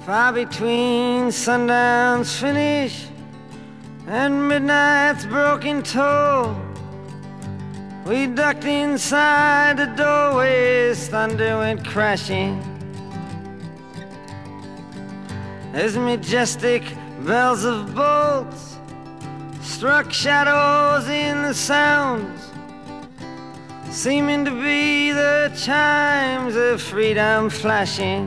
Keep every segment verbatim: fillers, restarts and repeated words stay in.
Far between sundown's finish and midnight's broken toll, we ducked inside the doorways, thunder went crashing. As majestic bells of bolts struck shadows in the sounds, seeming to be the chimes of freedom flashing.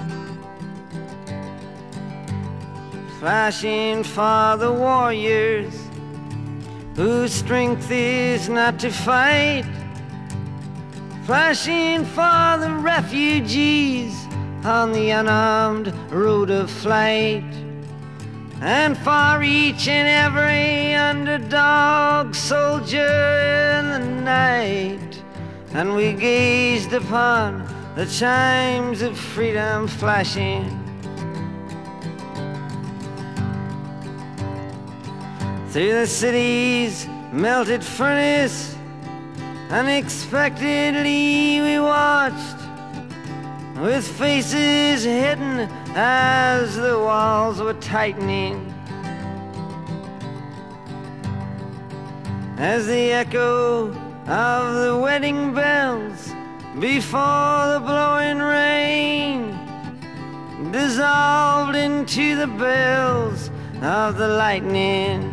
Flashing for the warriors whose strength is not to fight, flashing for the refugees on the unarmed road of flight, and for each and every underdog soldier in the night. And we gazed upon the chimes of freedom flashing. Through the city's melted furnace, unexpectedly we watched, with faces hidden as the walls were tightening. As the echo of the wedding bells before the blowing rain dissolved into the bells of the lightning,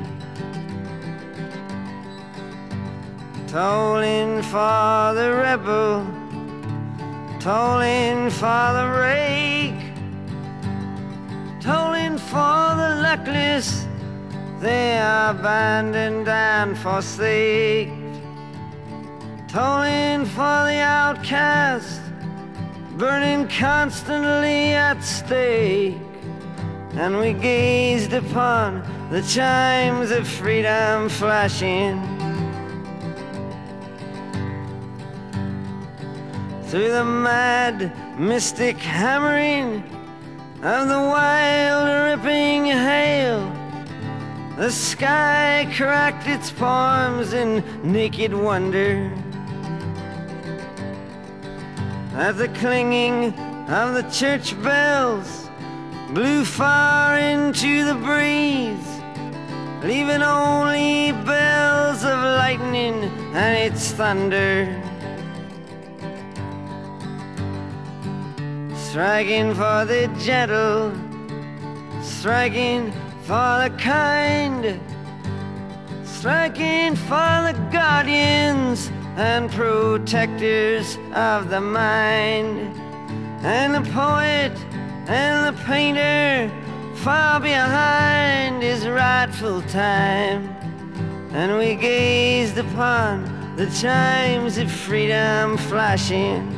tolling for the rebel, tolling for the rake, tolling for the luckless, they are abandoned and forsaked, tolling for the outcast, burning constantly at stake. And we gazed upon the chimes of freedom flashing. Through the mad, mystic hammering of the wild, ripping hail, the sky cracked its palms in naked wonder. As the clinging of the church bells blew far into the breeze, leaving only bells of lightning and its thunder, striking for the gentle, striking for the kind, striking for the guardians and protectors of the mind. And the poet and the painter far behind his rightful time. And we gazed upon the chimes of freedom flashing.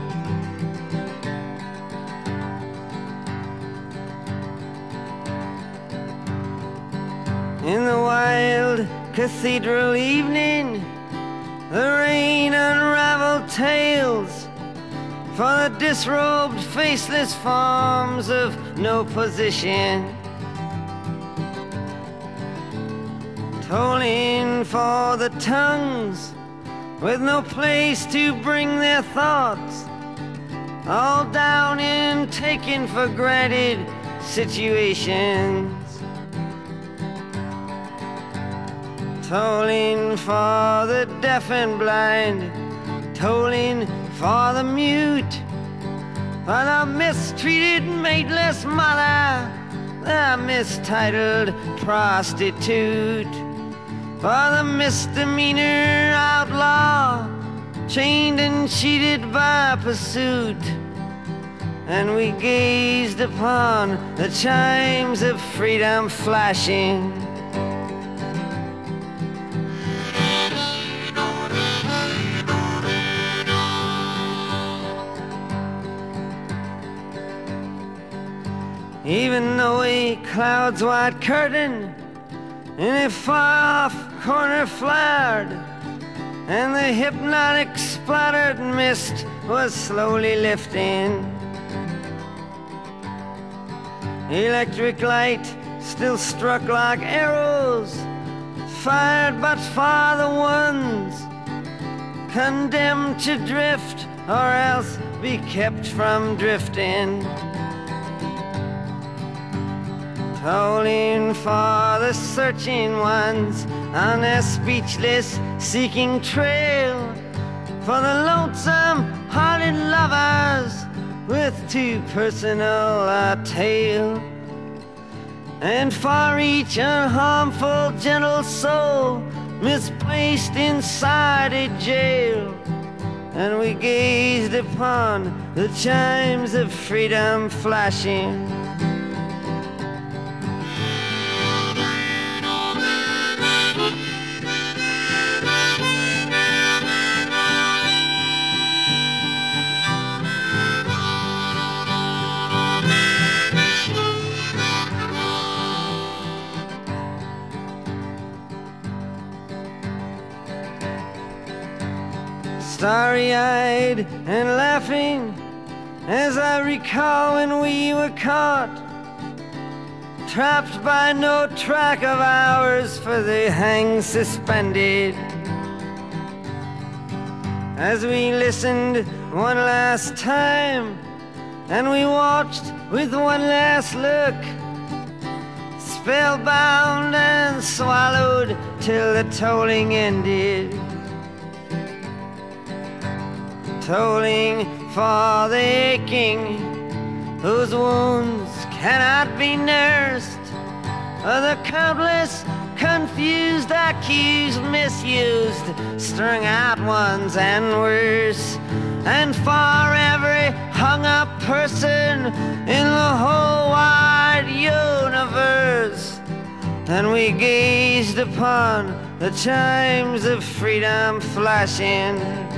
In the wild cathedral evening, the rain unraveled tales for the disrobed, faceless forms of no position, tolling for the tongues with no place to bring their thoughts, all down in taken for granted situations, tolling for the deaf and blind, tolling for the mute, for the mistreated mateless mother, the mistitled prostitute, for the misdemeanor outlaw, chained and cheated by pursuit. And we gazed upon the chimes of freedom flashing. Even though a cloud's white curtain in a far-off corner flared, and the hypnotic splattered mist was slowly lifting, electric light still struck like arrows, fired but for the ones condemned to drift or else be kept from drifting. tolling for the searching ones on their speechless seeking trail, for the lonesome-hearted lovers with too personal a tale, and for each unharmful gentle soul misplaced inside a jail. And we gazed upon the chimes of freedom flashing. Starry-eyed and laughing as I recall when we were caught, trapped by no track of ours, for they hang suspended. As we listened one last time and we watched with one last look, spellbound and swallowed till the tolling ended. Tolling for the aching whose wounds cannot be nursed, or the countless confused, accused, misused, strung out ones and worse, and for every hung-up person in the whole wide universe. And we gazed upon the chimes of freedom flashing.